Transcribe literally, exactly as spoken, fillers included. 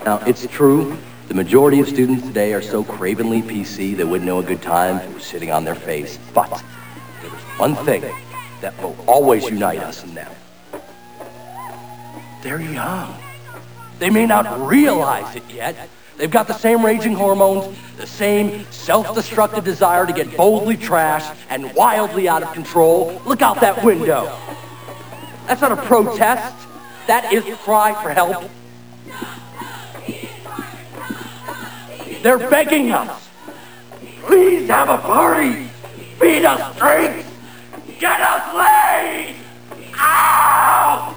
Now, it's true, the majority of students today are so cravenly P C they wouldn't know a good time if it was sitting on their face. But there is one thing that will always unite us and them. They're young. They may not realize it yet. They've got the same raging hormones, the same self-destructive desire to get boldly trashed and wildly out of control. Look out that window. That's not a protest. That is a cry for help. They're begging us. Please have a party. Feed us drinks. Get us laid. Ow!